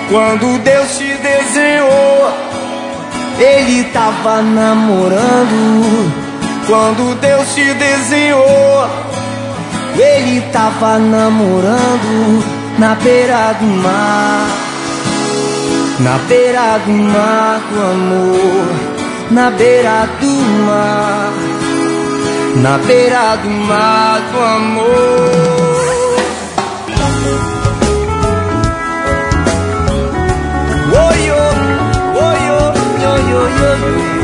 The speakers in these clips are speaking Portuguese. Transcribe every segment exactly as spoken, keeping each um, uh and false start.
Quando Deus te desenhou, Ele tava namorando. Quando Deus te desenhou, Ele tava namorando. Na beira do mar, na beira do mar do amor, na beira do mar, na beira do mar do amor. Oi, oi, oi, oi, oi, oi,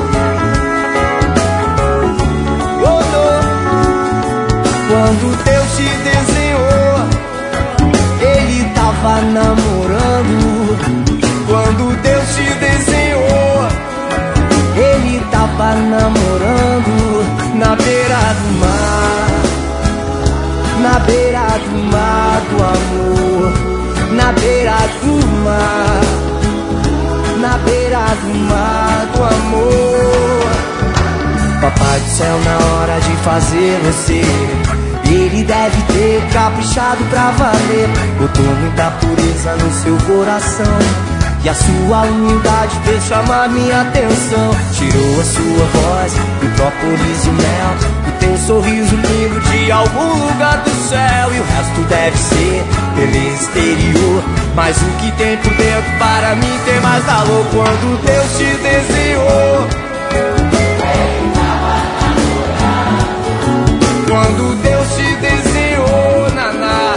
quando Deus te desenhou, Ele tava namorando. Quando Deus te desenhou, Ele tava namorando. Na beira do mar, na beira do mar do amor, na beira do mar, na beira do mar do amor. Papai do céu, na hora de fazer você, Ele deve ter caprichado pra valer. Botou muita pureza no seu coração, e a sua humildade fez chamar minha atenção. Tirou a sua voz do própolis e mel, e tem um sorriso lindo de algum lugar do céu. E o resto deve ser beleza exterior, mas o que tem por dentro para mim tem mais valor. Quando Deus te desenhou, quando Deus te desenhou, naná,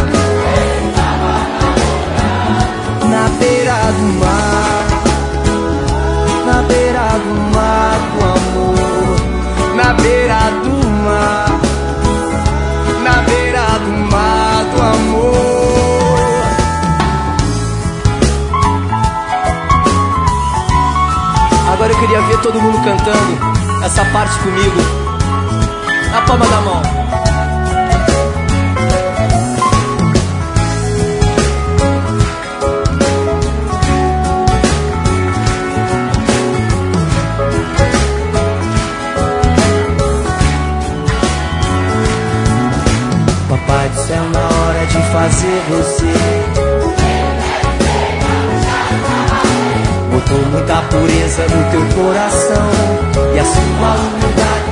na beira do mar, na beira do mar do amor, na beira do mar, na beira do mar do amor. Agora eu queria ver todo mundo cantando essa parte comigo, na palma da mão. Papai do céu, na hora de fazer você, botou muita pureza no teu coração, e a sua humildade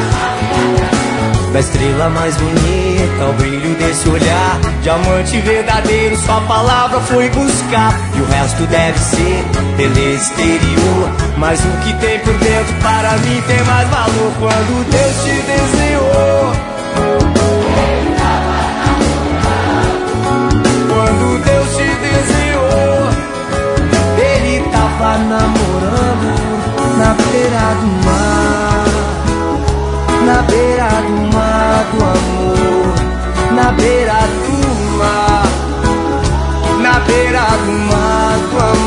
da estrela mais bonita, o brilho desse olhar, diamante verdadeiro, sua palavra foi buscar. E o resto deve ser beleza exterior, mas o que tem por dentro para mim tem mais valor. Quando Deus te desenhou, quando Deus te desenhou, Ele tava namorando. Na beira do mar, na beira do mar do amor, na beira do mar, na beira do mar do amor.